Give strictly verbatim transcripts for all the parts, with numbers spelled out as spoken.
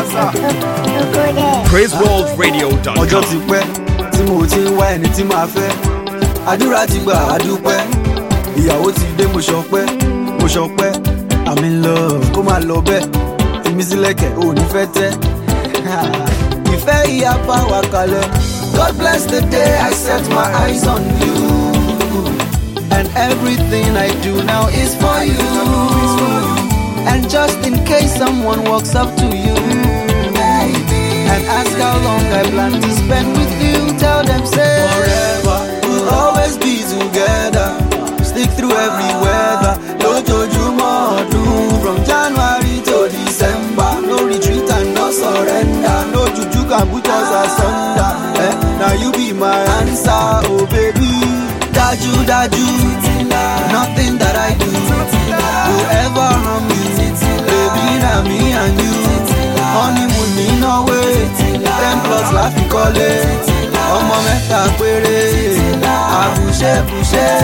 praise world radio dot com. ọjọ́ ti pẹ́ tí mo ti ń wá ẹni tí máa fẹ́ àdúrà ti gbà àdúpẹ́ ìyàwó ti dé mo ṣọpẹ́ mo ṣọpẹ́ I'm in love kó máa lọ bẹ́ẹ̀ èmi sílẹ̀kẹ̀ ò ní fẹ́ tẹ́ ìfẹ́ ìyá bá wà kalẹ̀. God bless the day I set my eyes on you and everything I do now is for you and just in case someone walks up to you and ask how long I plan to spend with you, tell them say forever we'll always be together, stick through every weather, lójoojúmọ́ ọdún from January to December, no retreat and no surrender, no juju can put us asunder, eh? Now you be my answer, oh baby, dájú dájú, nothing that I do will ever harm you, baby na me and you, honeymoon ní Norway, ten plus la fi kọ́lé, ọmọ mẹ́ta péré, àbùṣẹ́bùṣẹ́.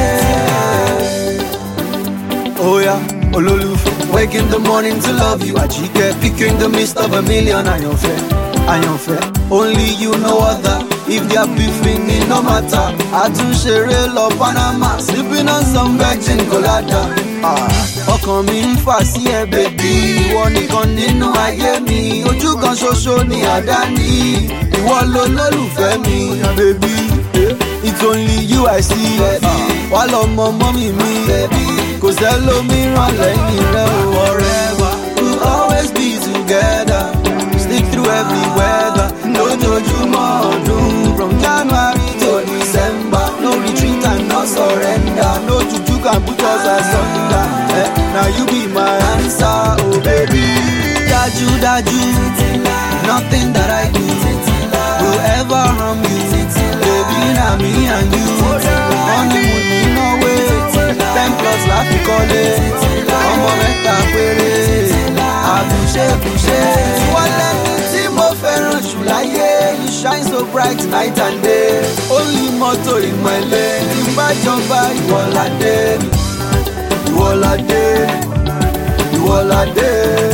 Oh yeah, olólùfẹ́. Wake in the morning to love you, Àjíkẹ́. Pick you in the midst of a million, àyànfẹ́, àyànfẹ́. Only you know other. If they are beefing, it no matter. Àtúnṣeré lọ Panama, sipping on some virgin colada. Ọkàn mi ń fà sí ẹ bèbí, ìwọ nìkan nínú ayé mi. Ojú kan ṣoṣo ni àdáni, ìwọ ló lólùfẹ́ mi. Bèbí, it's only you I see. Wà lọ́mọ mọ́mì mi. Kò sẹ́lòmíràn lẹ́yìn rẹ̀ o. Forever, we'll always be together, stick through every weather, lójoojúmọ́ ọdún from January to December, no retreat and no surrender, no juju can put us asunder, eh? Now you be my answer, oh baby, dájú dájú, nothing that I do will ever harm you, baby na me and you, honeymoon ní Norway, ten plus la fi kọ́lé, ọmọ mẹ́ta péré, àbùṣẹ́bùṣẹ́. Wọ́n lẹ́ni tí mo fẹ́ràn jù láyé, you shine so bright night and day, only mọ́tò ìmọ̀lẹ́, tí bá jọba ìwọ́ládé, ìwọ́ládé, ìwọ́ládé,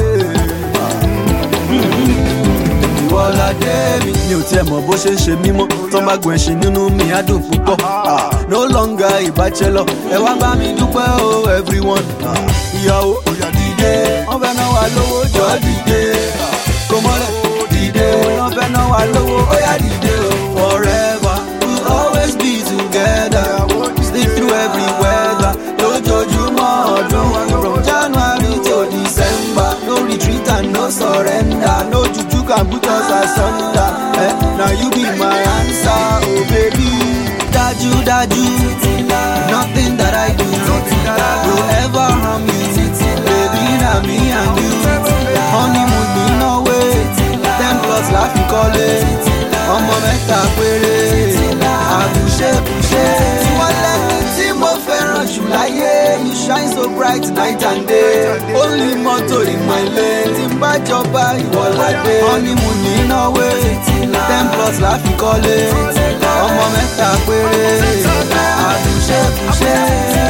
ìwọ́ládé mi. Mi ò tiẹ̀ mọ̀ bó ṣe ń ṣe mímọ́, tó bá gbọ̀n ẹṣin nínú mi á dùn púpọ̀. No longer a bachelor, ẹ wá bá mi dúpẹ́ o everyone. Ìyàwó dìde, wọ́n fẹ́ náà wà lówó jọ dìde. Kò mọ́lẹ̀ dìde, wọ́n fẹ́ náà wà lówó ó yá dìde o. Forever we'll always be together, stick through every weather, lójoojúmọ́ ọdún from January to December, no retreat and no surrender, no juju can put us asunder, eh? Now you be my answer, oh baby, dájú dájú, nothing that I do will ever harm you, baby na me and you, honeymoon ní Norway, ten plus la fi kọ́lé, ọmọ mẹ́ta péré, àbùṣẹ́bùṣẹ́. Wọ́n lẹ́ni tí mo fẹ́ràn jù láyé, you shine so bright night and day, only mọ́tò ìmọ̀lẹ́, tí bá jọba ìwọ́ládé, honeymoon ní Norway, ten plus la fi kọ́lé, ọmọ mẹ́ta péré, àbùṣẹ́bùṣẹ́.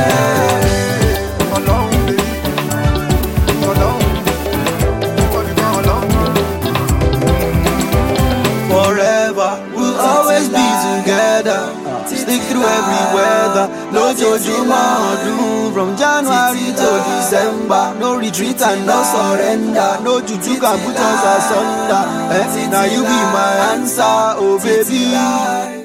Forever, we'll always be together, stick through every weather, lójoojúmọ́ ọdún from January to December, no retreat and no surrender, no juju can put us asunder, eh? Now you be my answer, oh baby.